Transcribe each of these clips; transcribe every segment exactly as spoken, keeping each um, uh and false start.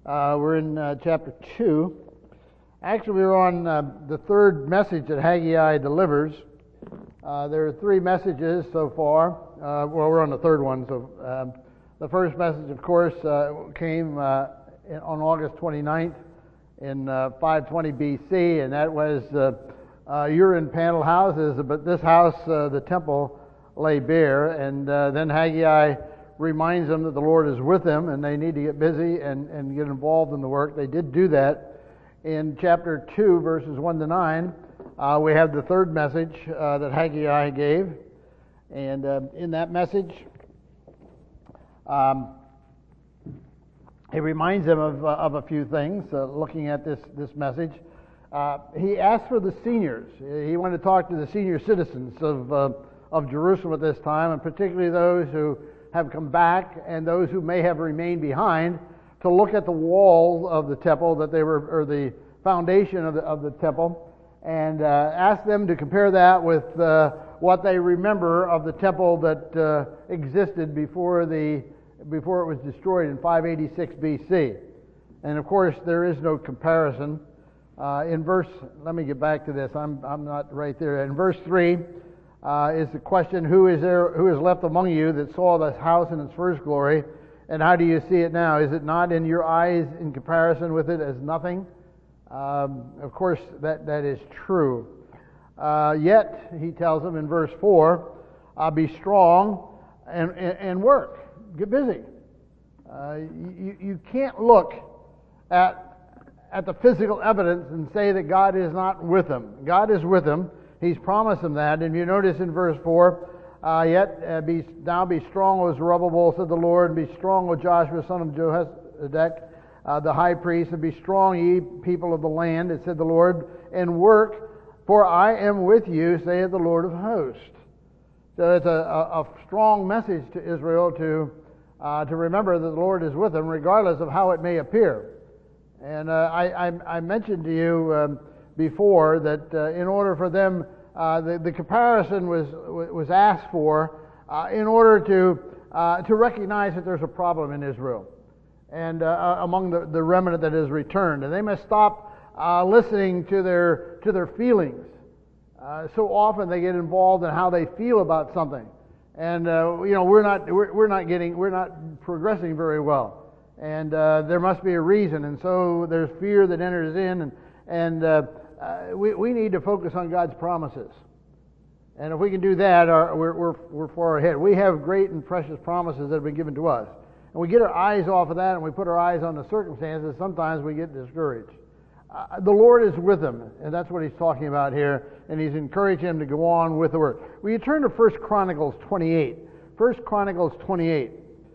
Uh, we're in uh, chapter two. Actually, we're on uh, the third message that Haggai delivers. Uh, there are three messages so far. Uh, well, we're on the third one. So um, the first message, of course, uh, came uh, in, on August twenty-ninth in uh, five twenty B C, and that was uh, uh, you're in panel houses, but this house, uh, the temple, lay bare. And uh, then Haggai reminds them that the Lord is with them and they need to get busy and, and get involved in the work. They did do that. In chapter two, verses one to nine, uh, we have the third message uh, that Haggai gave. And uh, in that message, um, he reminds them of, uh, of a few things, uh, looking at this, this message. Uh, he asked for the seniors. He wanted to talk to the senior citizens of, uh, of Jerusalem at this time, and particularly those who have come back and those who may have remained behind, to look at the wall of the temple that they were, or the foundation of the, of the temple, and uh, ask them to compare that with uh, what they remember of the temple that uh, existed before the before it was destroyed in five eighty-six B C. And of course, there is no comparison. Uh, in verse, let me get back to this. I'm I'm not right there. In verse three. Uh, is the question, who is there, who is left among you that saw this house in its first glory, and how do you see it now? Is it not in your eyes in comparison with it as nothing? Um, of course, that, that is true. Uh, yet, he tells them in verse four, uh, be strong and, and, and work. Get busy. Uh, you, you can't look at, at the physical evidence and say that God is not with them. God is with them. He's promised them that. And you notice in verse four, uh, yet uh, be, now be strong, O Zerubbabel, said the Lord, and be strong, O Joshua, son of Jehozadak, uh, the high priest, and be strong, ye people of the land, said the Lord, and work, for I am with you, saith the Lord of hosts. So it's a, a, a strong message to Israel to uh, to remember that the Lord is with them, regardless of how it may appear. And uh, I, I, I mentioned to you um, before that uh, in order for them, uh, the, the comparison was was asked for uh, in order to uh, to recognize that there's a problem in Israel and uh, among the, the remnant that is returned, and they must stop uh, listening to their to their feelings. Uh, so often they get involved in how they feel about something, and uh, you know we're not we're, we're not getting we're not progressing very well, and uh, there must be a reason, and so there's fear that enters in, and and uh, Uh, we, we need to focus on God's promises. And if we can do that, our, we're, we're, we're far ahead. We have great and precious promises that have been given to us. And we get our eyes off of that and we put our eyes on the circumstances, sometimes we get discouraged. Uh, the Lord is with them, and that's what he's talking about here. And he's encouraging them to go on with the work. Will you turn to First Chronicles twenty-eight? First Chronicles twenty-eight.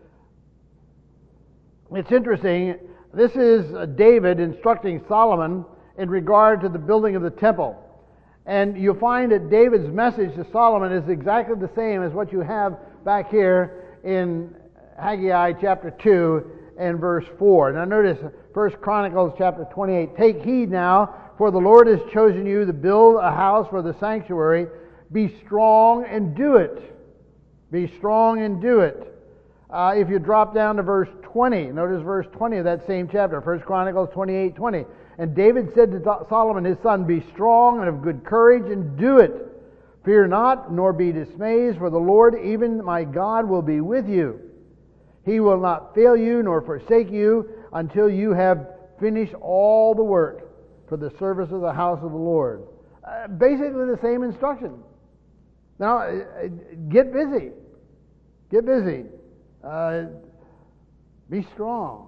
It's interesting. This is David instructing Solomon in regard to the building of the temple. And you'll find that David's message to Solomon is exactly the same as what you have back here in Haggai chapter two and verse four. Now notice First Chronicles chapter twenty-eight. Take heed now, for the Lord has chosen you to build a house for the sanctuary. Be strong and do it. Be strong and do it. Uh, if you drop down to verse twenty, notice verse twenty of that same chapter, First Chronicles twenty-eight twenty. And David said to Solomon his son, be strong and of good courage, and do it. Fear not, nor be dismayed, for the Lord, even my God, will be with you. He will not fail you, nor forsake you, until you have finished all the work for the service of the house of the Lord. Uh, basically the same instruction. Now, uh, get busy. Get busy. Uh, be strong.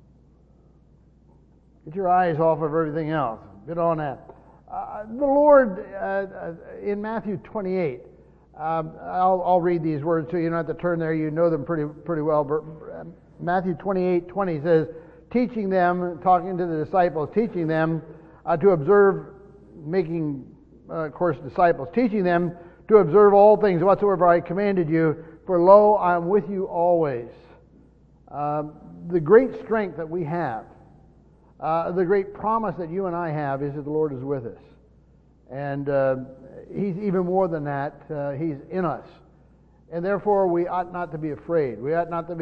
Get your eyes off of everything else. Get on that. Uh, the Lord, uh, in Matthew twenty-eight, um, I'll, I'll read these words to you. You don't have to turn there. You know them pretty pretty well. But Matthew twenty-eight twenty says, teaching them, talking to the disciples, teaching them uh, to observe, making, uh, of course, disciples, teaching them to observe all things whatsoever I commanded you, for lo, I am with you always. Um, the great strength that we have, Uh, the great promise that you and I have is that the Lord is with us. And uh, He's even more than that. Uh, he's in us. And therefore we ought not to be afraid. We ought not to be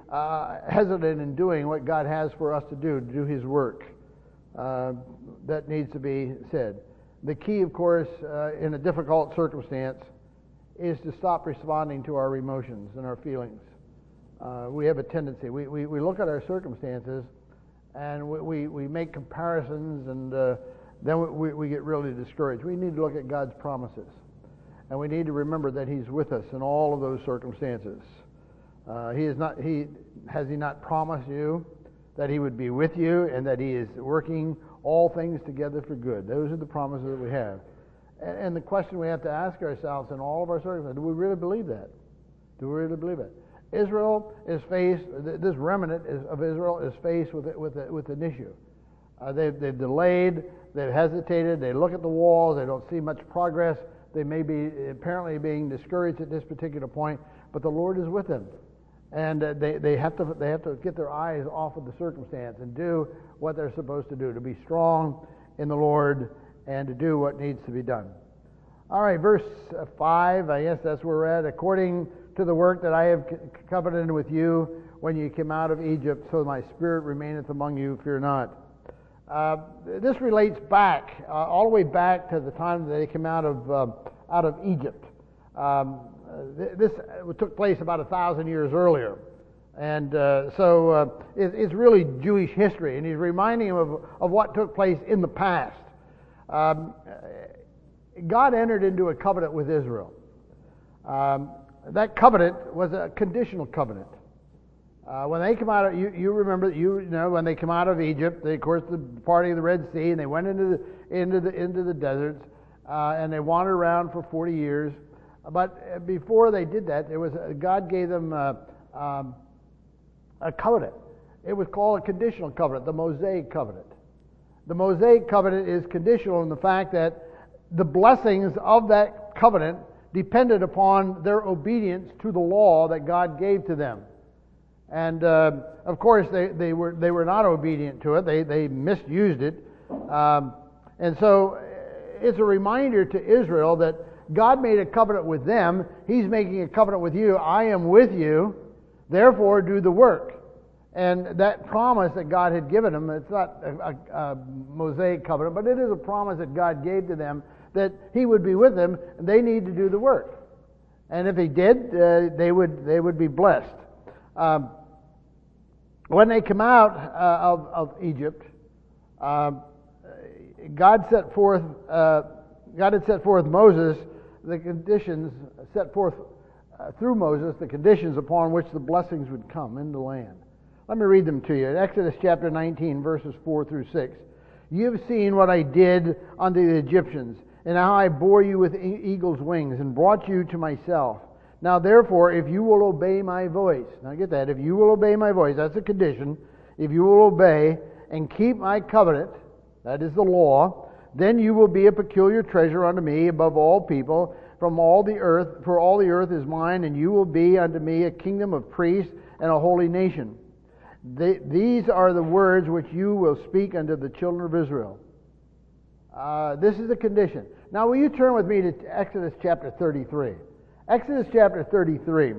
uh, hesitant in doing what God has for us to do, to do His work. Uh, that needs to be said. The key, of course, uh, in a difficult circumstance is to stop responding to our emotions and our feelings. Uh, we have a tendency. We, we, we look at our circumstances and we, we, we make comparisons, and uh, then we, we get really discouraged. We need to look at God's promises. And we need to remember that He's with us in all of those circumstances. Uh, he is not. He has He not promised you that He would be with you and that He is working all things together for good? Those are the promises that we have. And, and the question we have to ask ourselves in all of our circumstances: do we really believe that? Do we really believe it? Israel is faced. This remnant is, of Israel is faced with with a, with an issue. Uh, they've they've delayed. They've hesitated. They look at the walls. They don't see much progress. They may be apparently being discouraged at this particular point, but the Lord is with them, and uh, they they have to they have to get their eyes off of the circumstance and do what they're supposed to do, to be strong in the Lord and to do what needs to be done. All right, verse five. I guess that's where we're at. According to the work that I have covenanted with you when you came out of Egypt, so my spirit remaineth among you. Fear not. Uh, this relates back, uh, all the way back to the time that they came out of uh, out of Egypt. Um, th- this took place about a thousand years earlier, and uh, so uh, it, it's really Jewish history. And he's reminding them of, of what took place in the past. Um, God entered into a covenant with Israel. Um, that covenant was a conditional covenant. Uh, when they come out of, you, you remember, you, you know, when they come out of Egypt, they, of course, the party of the Red Sea, and they went into the into the into the deserts, uh, and they wandered around for forty years. But before they did that, there was a, God gave them uh, um, a covenant. It was called a conditional covenant, the Mosaic covenant. The Mosaic covenant is conditional in the fact that the blessings of that covenant depended upon their obedience to the law that God gave to them. And uh, of course, they, they were they were not obedient to it. They they misused it, um, and so it's a reminder to Israel that God made a covenant with them. He's making a covenant with you. I am with you. Therefore, do the work. And that promise that God had given them, it's not a, a, a Mosaic covenant, but it is a promise that God gave to them that He would be with them, and they need to do the work. And if He did, uh, they would they would be blessed. Um, when they come out uh, of, of Egypt, uh, God set forth. Uh, God had set forth Moses the conditions set forth uh, through Moses the conditions upon which the blessings would come in the land. Let me read them to you. Exodus chapter nineteen, verses four through six. You have seen what I did unto the Egyptians, and how I bore you with e- eagle's wings, and brought you to myself. Now therefore, if you will obey my voice, now get that, if you will obey my voice, that's a condition, if you will obey and keep my covenant, that is the law, then you will be a peculiar treasure unto me above all people, from all the earth, for all the earth is mine, and you will be unto me a kingdom of priests and a holy nation. They, these are the words which you will speak unto the children of Israel. Uh, this is the condition. Now will you turn with me to Exodus chapter thirty-three. Exodus chapter thirty-three.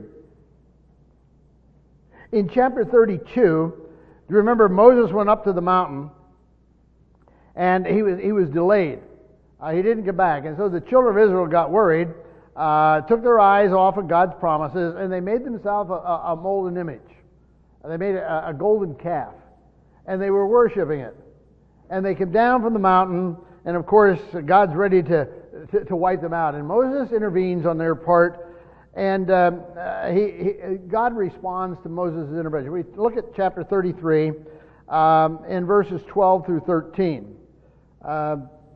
In chapter thirty-two, do you remember Moses went up to the mountain and he was he was delayed. Uh, he didn't get back. And so the children of Israel got worried, uh, took their eyes off of God's promises, and they made themselves a, a, a molten image. They made a, a golden calf, and they were worshiping it. And they came down from the mountain, and of course, God's ready to, to, to wipe them out. And Moses intervenes on their part, and um, uh, he, he, God responds to Moses' intervention. We look at chapter thirty-three, um, in verses twelve through thirteen. Uh,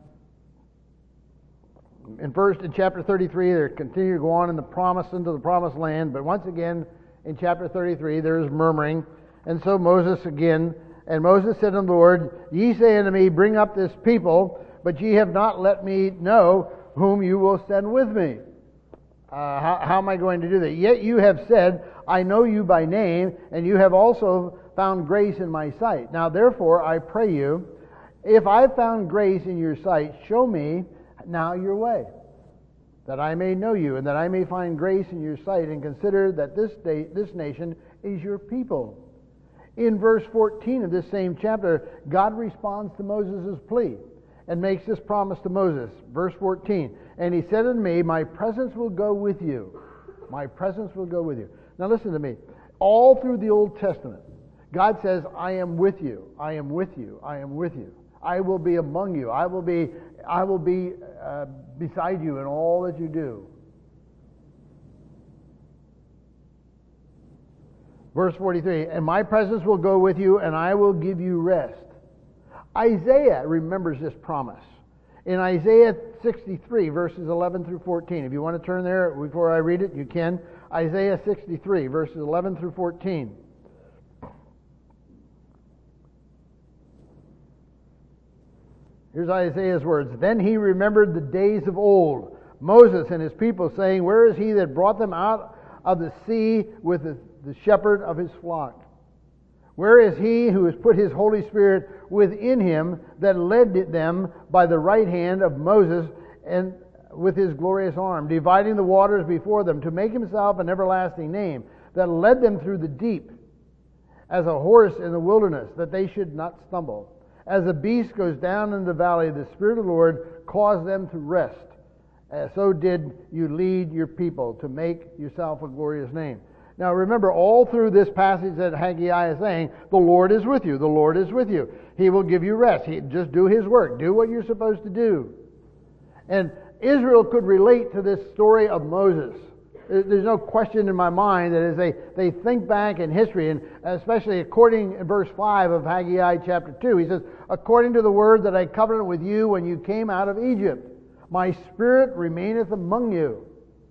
in first, in chapter thirty-three, they continue to go on in the promise into the promised land, but once again, in chapter thirty-three, there is murmuring. And so Moses again, and Moses said unto the Lord, Ye say unto me, Bring up this people, but ye have not let me know whom you will send with me. Uh, how, how am I going to do that? Yet you have said, I know you by name, and you have also found grace in my sight. Now therefore, I pray you, if I have found grace in your sight, show me now your way, that I may know you, and that I may find grace in your sight, and consider that this day, this nation is your people. In verse fourteen of this same chapter, God responds to Moses' plea and makes this promise to Moses. Verse fourteen, and he said unto me, my presence will go with you. My presence will go with you. Now listen to me. All through the Old Testament, God says, I am with you. I am with you. I am with you. I will be among you. I will be, I will be uh, beside you in all that you do. Verse forty-three, and my presence will go with you, and I will give you rest. Isaiah remembers this promise. In Isaiah sixty-three, verses eleven through fourteen. If you want to turn there before I read it, you can. Isaiah sixty-three, verses eleven through fourteen. Here's Isaiah's words. Then he remembered the days of old, Moses and his people, saying, where is he that brought them out of the sea with the, the shepherd of his flock? Where is he who has put his Holy Spirit within him, that led them by the right hand of Moses and with his glorious arm, dividing the waters before them, to make himself an everlasting name, that led them through the deep, as a horse in the wilderness, that they should not stumble? As a beast goes down in the valley, the Spirit of the Lord caused them to rest. Uh, so did you lead your people to make yourself a glorious name. Now remember, all through this passage that Haggai is saying, the Lord is with you. The Lord is with you. He will give you rest. He, just do His work. Do what you're supposed to do. And Israel could relate to this story of Moses. There's no question in my mind that as they, they think back in history, and especially according in verse five of Haggai chapter two, he says, according to the word that I covenanted with you when you came out of Egypt, my spirit remaineth among you.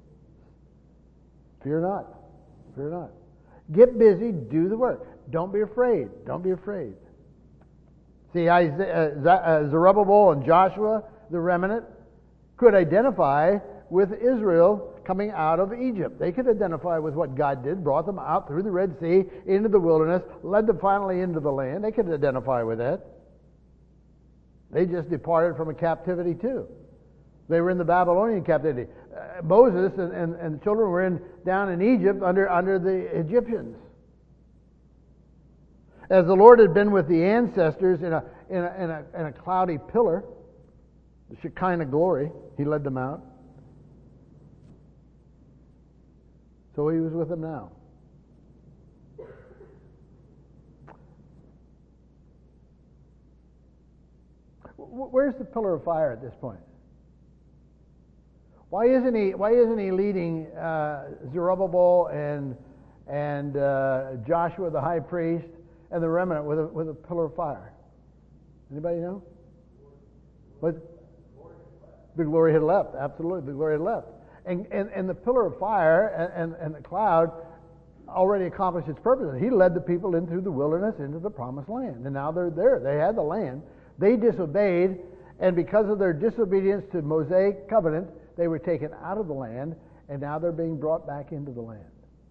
Fear not. Fear not. Get busy, do the work. Don't be afraid. Don't be afraid. See, Isaiah, uh, Zerubbabel and Joshua, the remnant, could identify with Israel coming out of Egypt. They could identify with what God did, brought them out through the Red Sea, into the wilderness, led them finally into the land. They could identify with that. They just departed from a captivity too. They were in the Babylonian captivity. Uh, Moses and, and, and the children were in down in Egypt under, under the Egyptians. As the Lord had been with the ancestors in a, in a, in a, in a cloudy pillar, the Shekinah glory, He led them out. So He was with them now. Where's the pillar of fire at this point? Why isn't he? Why isn't he leading uh, Zerubbabel and and uh, Joshua the high priest and the remnant with a with a pillar of fire? Anybody know? What? The glory had left. Absolutely, the glory had left. And and, and the pillar of fire and, and, and the cloud already accomplished its purpose. He led the people in through the wilderness into the promised land, and now they're there. They had the land. They disobeyed, and because of their disobedience to Mosaic covenant, they were taken out of the land, and now they're being brought back into the land.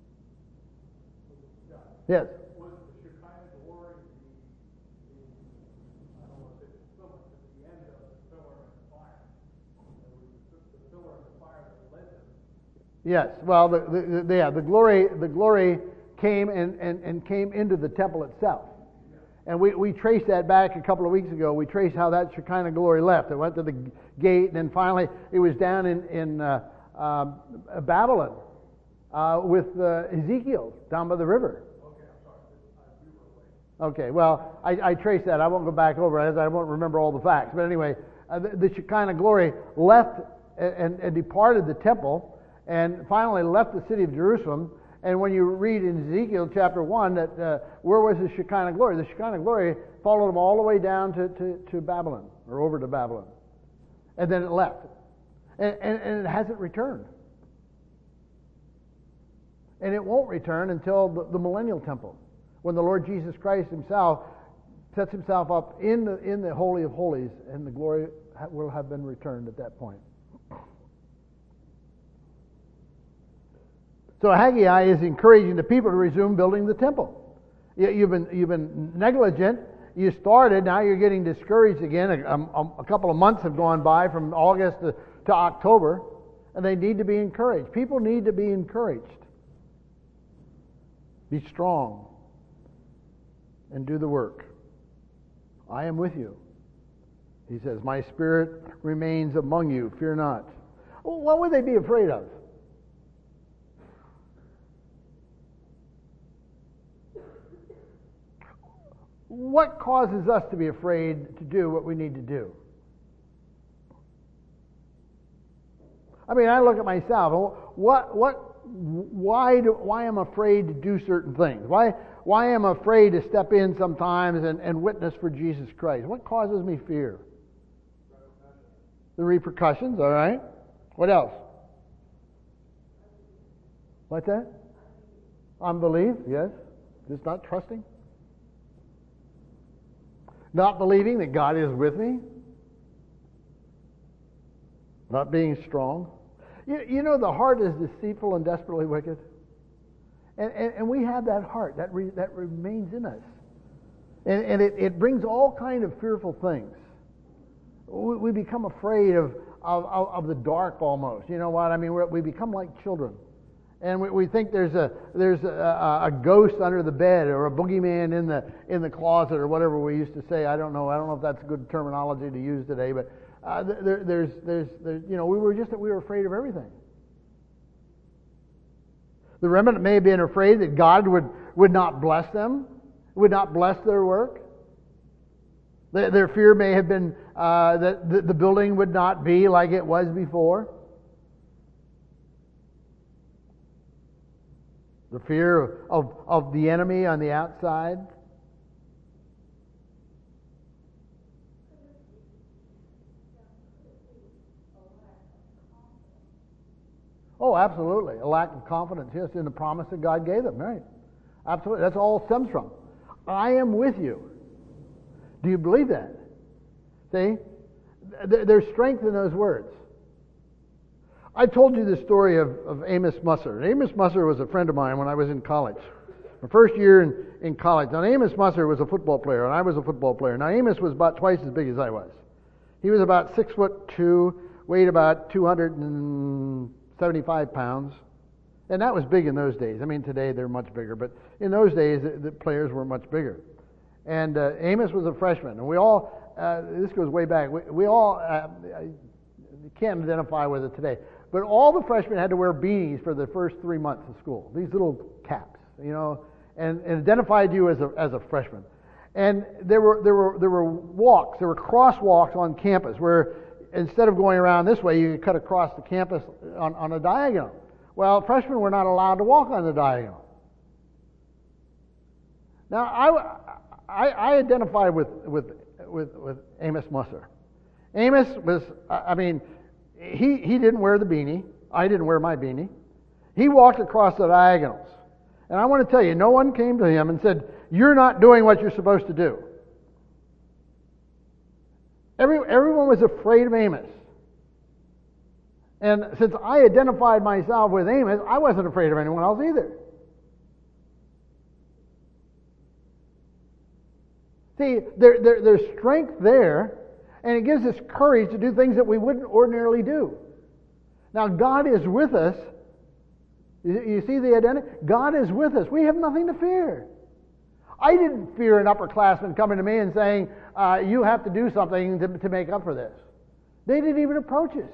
Yes? Was the Shekinah glory the, the I don't want to say fulfillment, but the end of the pillar of the fire? It was the pillar of the fire that led them. Yes. Well, the, the, the, yeah, the glory the glory came and, and, and came into the temple itself. And we, we traced that back a couple of weeks ago. We traced how that Shekinah glory left. It went to the gate, and then finally it was down in, in uh, uh, Babylon uh, with uh, Ezekiel down by the river. Okay, I'm sorry. Okay, well, I, I traced that. I won't go back over it. I won't remember all the facts. But anyway, uh, the, the Shekinah glory left and, and departed the temple and finally left the city of Jerusalem. And when you read in Ezekiel chapter one, that uh, where was the Shekinah glory? The Shekinah glory followed them all the way down to, to, to Babylon, or over to Babylon. And then it left. And, and, and it hasn't returned. And it won't return until the, the millennial temple, when the Lord Jesus Christ Himself sets Himself up in the, in the Holy of Holies, and the glory will have been returned at that point. So Haggai is encouraging the people to resume building the temple. You've been you've been negligent. You started, now you're getting discouraged again. A, a, a couple of months have gone by from August to, to October, and they need to be encouraged. People need to be encouraged. Be strong and do the work. I am with you. He says, my spirit remains among you. Fear not. What would they be afraid of? What causes us to be afraid to do what we need to do? I mean, I look at myself. What, what, why do, why am I afraid to do certain things? Why, why am I afraid to step in sometimes and, and witness for Jesus Christ? What causes me fear? The repercussions, all right. What else? What's that? Unbelief, yes. Just not trusting. Not believing that God is with me. Not being strong. You, you know, the heart is deceitful and desperately wicked. And, and, and we have that heart. That re, that remains in us. And, and it, it brings all kind of fearful things. We, we become afraid of, of, of, of the dark almost. You know what? I mean, we're, we become like children. And we, we think there's a there's a, a ghost under the bed or a boogeyman in the in the closet or whatever we used to say. I don't know. I don't know if that's good terminology to use today. But uh, there, there's there's there's you know we were just we were afraid of everything. The remnant may have been afraid that God would would not bless them, would not bless their work. Their, their fear may have been uh, that the, the building would not be like it was before. The fear of, of the enemy on the outside. Oh, absolutely. A lack of confidence, yes, in the promise that God gave them, right? Absolutely. That's all it stems from. I am with you. Do you believe that? See? There's strength in those words. I told you the story of, of Amos Musser. Amos Musser was a friend of mine when I was in college. My first year in, in college. Now, Amos Musser was a football player, and I was a football player. Now, Amos was about twice as big as I was. He was about six foot two, weighed about two hundred seventy-five pounds. And that was big in those days. I mean, today they're much bigger, but in those days, the, the players were much bigger. And uh, Amos was a freshman, and we all, uh, this goes way back, we, we all, uh, can't identify with it today, but all the freshmen had to wear beanies for the first three months of school. These little caps, you know, and, and identified you as a as a freshman. And there were there were there were walks, there were crosswalks on campus where instead of going around this way, you could cut across the campus on, on a diagonal. Well, freshmen were not allowed to walk on the diagonal. Now, I, I, I identify with with with with Amos Musser. Amos was, I mean. He he didn't wear the beanie. I didn't wear my beanie. He walked across the diagonals. And I want to tell you, no one came to him and said, you're not doing what you're supposed to do. Every, everyone was afraid of Amos. And since I identified myself with Amos, I wasn't afraid of anyone else either. See, there, there, there's strength there. And it gives us courage to do things that we wouldn't ordinarily do. Now, God is with us. You see the identity? God is with us. We have nothing to fear. I didn't fear an upperclassman coming to me and saying, uh, you have to do something to, to make up for this. They didn't even approach us.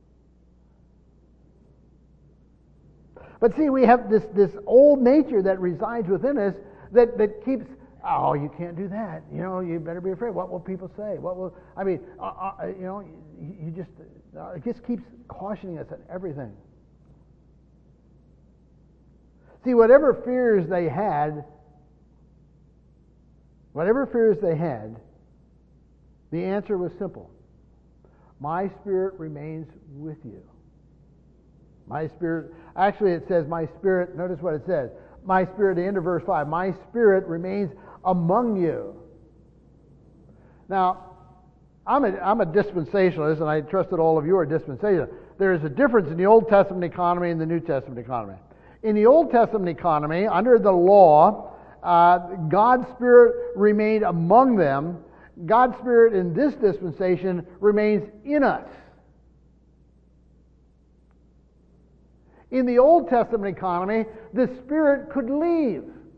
But see, we have this, this old nature that resides within us that, that keeps... Oh, you can't do that. You know, you better be afraid. What will people say? What will I mean? Uh, uh, you know, you, you just uh, it just keeps cautioning us at everything. See, whatever fears they had, whatever fears they had, the answer was simple. My spirit remains with you. My spirit. Actually, it says my spirit. Notice what it says. My spirit. The end of verse five. My spirit remains among you. Now, I'm a, I'm a dispensationalist, and I trust that all of you are dispensationalists. There is a difference in the Old Testament economy and the New Testament economy. In the Old Testament economy, under the law, uh, God's Spirit remained among them. God's Spirit in this dispensation remains in us. In the Old Testament economy, the Spirit could leave.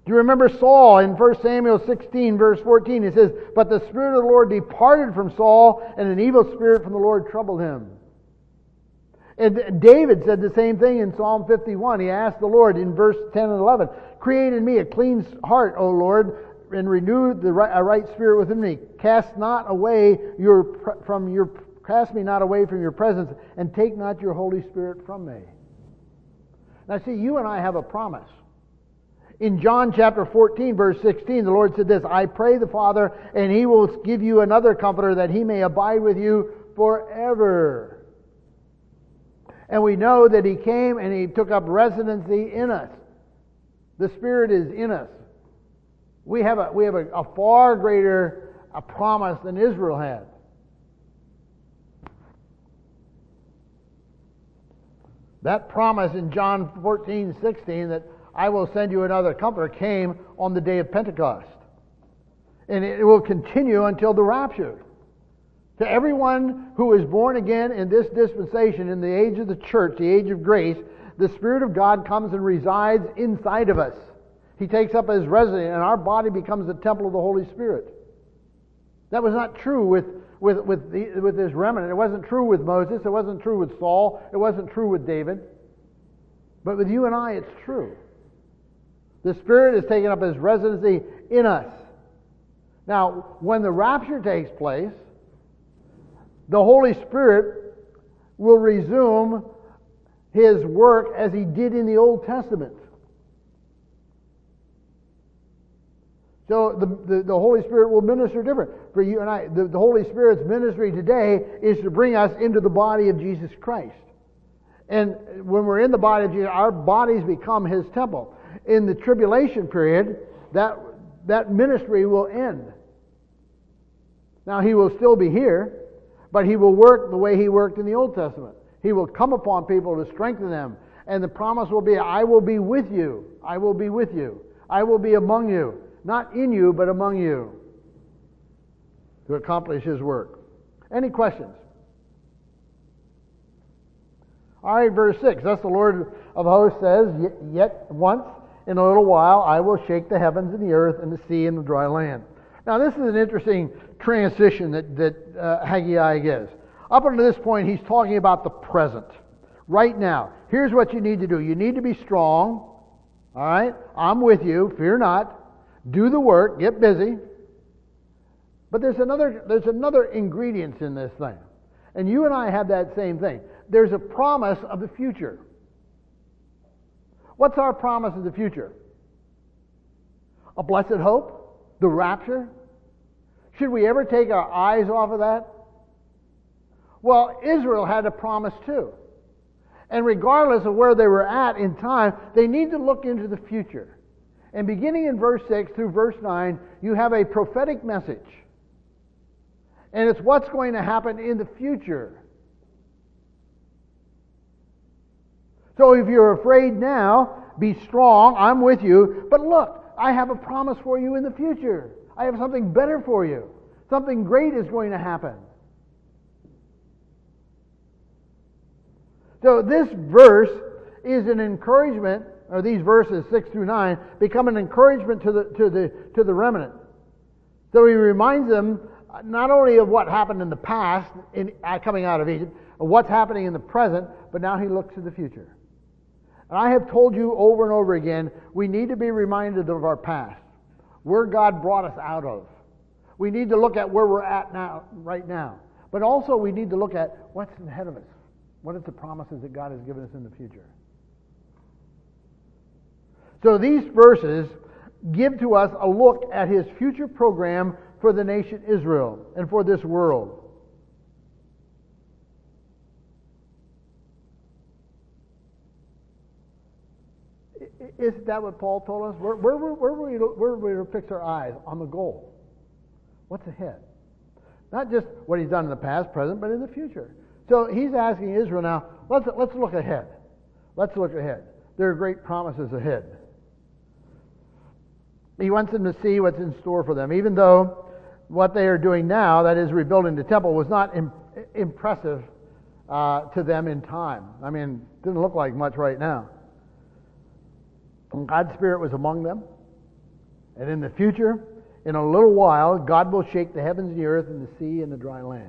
Do you remember Saul in First Samuel sixteen, verse fourteen? It says, "But the Spirit of the Lord departed from Saul, and an evil spirit from the Lord troubled him." And David said the same thing in Psalm fifty-one. He asked the Lord in verse ten and eleven, "Create in me a clean heart, O Lord, and renew the right, a right spirit within me. Cast not away your from your cast me not away from your presence, and take not your Holy Spirit from me." Now see, you and I have a promise. In John chapter fourteen, verse sixteen, the Lord said this, "I pray the Father, and He will give you another Comforter, that He may abide with you forever." And we know that He came and He took up residency in us. The Spirit is in us. We have a we have a, a far greater a promise than Israel had. That promise in John fourteen sixteen that I will send you another Comforter came on the day of Pentecost. And it will continue until the rapture. To everyone who is born again in this dispensation, in the age of the church, the age of grace, the Spirit of God comes and resides inside of us. He takes up His residence, and our body becomes the temple of the Holy Spirit. That was not true with, with, with, the, with this remnant. It wasn't true with Moses. It wasn't true with Saul. It wasn't true with David. But with you and I, it's true. The Spirit is taking up His residency in us. Now, when the rapture takes place, the Holy Spirit will resume His work as He did in the Old Testament. So the, the, the Holy Spirit will minister different. For you and I, the, the Holy Spirit's ministry today is to bring us into the body of Jesus Christ. And when we're in the body of Jesus, our bodies become His temple. In the tribulation period, that, that ministry will end. Now, He will still be here, but He will work the way He worked in the Old Testament. He will come upon people to strengthen them. And the promise will be, I will be with you. I will be with you. I will be among you. Not in you, but among you. To accomplish His work. Any questions? All right, verse six. Thus the Lord of hosts says, "Yet once in a little while I will shake the heavens and the earth and the sea and the dry land." Now this is an interesting transition that, that uh, Haggai gives. Up until this point, he's talking about the present. Right now. Here's what you need to do. You need to be strong. All right? I'm with you. Fear not. Do the work. Get busy. But there's another, there's another ingredient in this thing. And you and I have that same thing. There's a promise of the future. What's our promise of the future? A blessed hope? The rapture? Should we ever take our eyes off of that? Well, Israel had a promise too. And regardless of where they were at in time, they need to look into the future. And beginning in verse six through verse nine, you have a prophetic message. And it's what's going to happen in the future. So if you're afraid now, be strong, I'm with you. But look, I have a promise for you in the future. I have something better for you. Something great is going to happen. So this verse is an encouragement, or these verses six through nine become an encouragement to the to the to the remnant. So he reminds them not only of what happened in the past, in uh, coming out of Egypt, of what's happening in the present, but now he looks to the future. And I have told you over and over again, we need to be reminded of our past, where God brought us out of. We need to look at where we're at now, right now. But also we need to look at what's ahead of us. What are the promises that God has given us in the future? So these verses give to us a look at His future program for the nation Israel and for this world. Isn't that what Paul told us? Where, where, where, where, were we, where were we to fix our eyes? On the goal. What's ahead? Not just what He's done in the past, present, but in the future. So he's asking Israel now, let's, let's look ahead. Let's look ahead. There are great promises ahead. He wants them to see what's in store for them, even though what they are doing now, that is rebuilding the temple, was not im- impressive uh, to them in time. I mean, it didn't look like much right now. And God's Spirit was among them. And in the future, in a little while, God will shake the heavens and the earth and the sea and the dry land.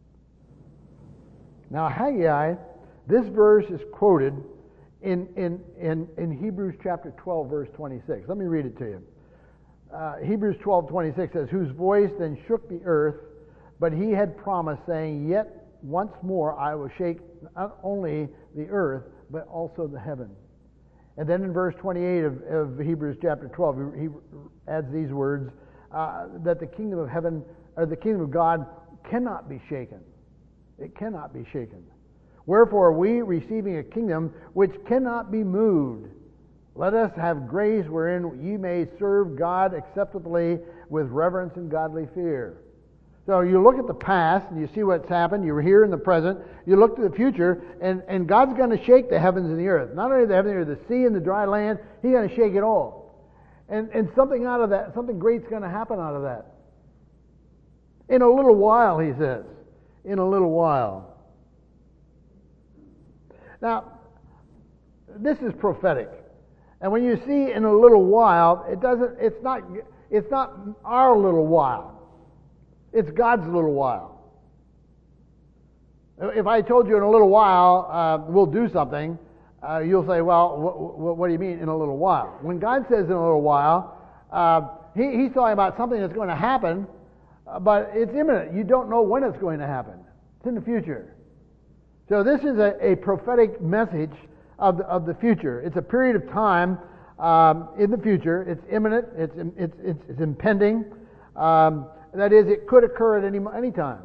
Now, Haggai, this verse is quoted in, in, in, in Hebrews chapter twelve, verse twenty-six. Let me read it to you. Uh, Hebrews twelve, twenty-six says, whose voice then shook the earth, but he had promised, saying, yet once more I will shake not only the earth, but also the heavens. And then in verse twenty-eight of, of Hebrews chapter twelve, he adds these words, uh, that the kingdom of heaven, or the kingdom of God, cannot be shaken. It cannot be shaken. Wherefore we, receiving a kingdom which cannot be moved, let us have grace wherein ye may serve God acceptably with reverence and godly fear. So you look at the past and you see what's happened. You're here in the present. You look to the future, and, and God's going to shake the heavens and the earth. Not only the heavens and the earth, the sea and the dry land. He's going to shake it all. And, and something out of that, something great's going to happen out of that. In a little while, he says. In a little while. Now, this is prophetic. And when you see in a little while, it doesn't, it's not, it's not our little while. It's God's little while. If I told you in a little while uh, we'll do something, uh, you'll say, well, wh- wh- what do you mean in a little while? When God says in a little while, uh, he, he's talking about something that's going to happen, uh, but it's imminent. You don't know when it's going to happen. It's in the future. So this is a, a prophetic message of the, of the future. It's a period of time um, in the future. It's imminent. It's, it's, it's, it's impending. Um, That is, it could occur at any any time.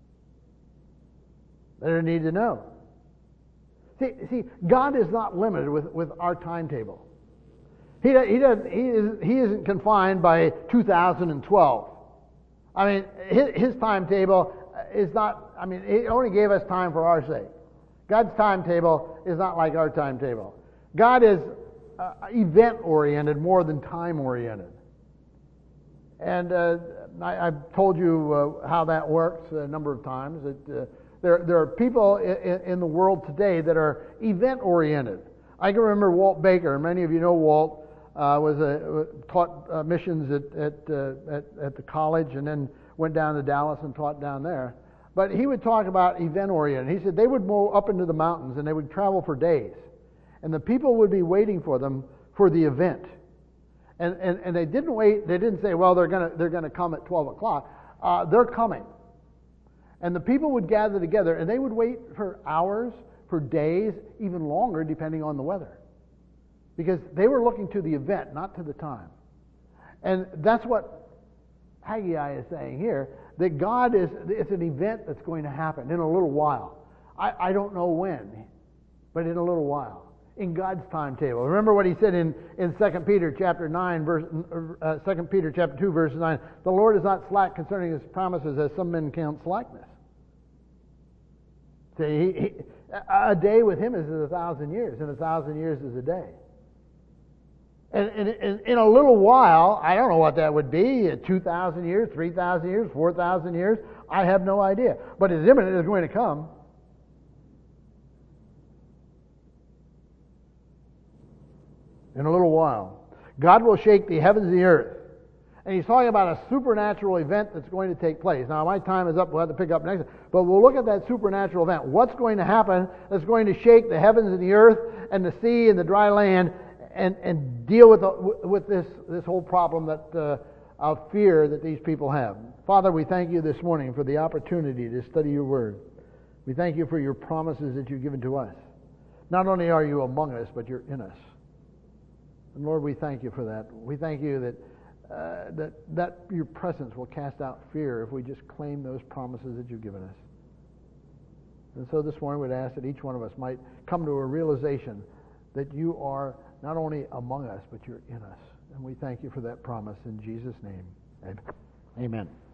They need to know. See, see, God is not limited with, with our timetable. He he doesn't he isn't, he isn't confined by two thousand twelve. I mean, his, his timetable is not. I mean, he only gave us time for our sake. God's timetable is not like our timetable. God is uh, event oriented more than time oriented. And uh, I, I've told you uh, how that works a number of times. That uh, there there are people in, in the world today that are event oriented. I can remember Walt Baker. Many of you know Walt uh, was a taught uh, missions at at, uh, at at the college, and then went down to Dallas and taught down there. But he would talk about event oriented. He said they would go up into the mountains and they would travel for days, and the people would be waiting for them for the event. And, and and they didn't wait. They didn't say, "Well, they're gonna they're gonna come at twelve o'clock." Uh, they're coming, and the people would gather together, and they would wait for hours, for days, even longer, depending on the weather, because they were looking to the event, not to the time. And that's what Haggai is saying here: that God is it's an event that's going to happen in a little while. I, I don't know when, but in a little while. In God's timetable. Remember what he said in, in Second Peter chapter nine, verse uh, Second Peter chapter two, verse nine. The Lord is not slack concerning his promises, as some men count slackness. See, he, he, a day with him is a thousand years, and a thousand years is a day. And, and, and in a little while, I don't know what that would be, two thousand years, three thousand years, four thousand years, I have no idea. But it's imminent, it's going to come. In a little while, God will shake the heavens and the earth. And he's talking about a supernatural event that's going to take place. Now, my time is up. We'll have to pick up next. But we'll look at that supernatural event. What's going to happen that's going to shake the heavens and the earth and the sea and the dry land and, and deal with, the, with this, this whole problem that, uh, of fear that these people have. Father, we thank you this morning for the opportunity to study your word. We thank you for your promises that you've given to us. Not only are you among us, but you're in us. And Lord, we thank you for that. We thank you that uh, that that your presence will cast out fear if we just claim those promises that you've given us. And so this morning we'd ask that each one of us might come to a realization that you are not only among us, but you're in us. And we thank you for that promise in Jesus' name. Amen. Amen.